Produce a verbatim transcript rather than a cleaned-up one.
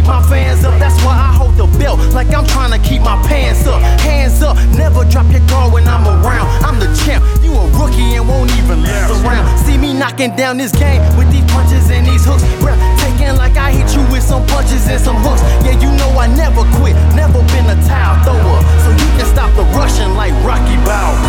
my fans up. That's why I hold the belt like I'm trying to keep my pants up. Hands up, never drop your guard when I'm around. I'm the champ, you a rookie and won't even last around. See me knocking down this game with these punches and these hooks. Breath taking like I hit you with some punches and some hooks. Yeah, you know I never quit, never been a towel thrower. So you can stop the rushing like Rocky Balboa.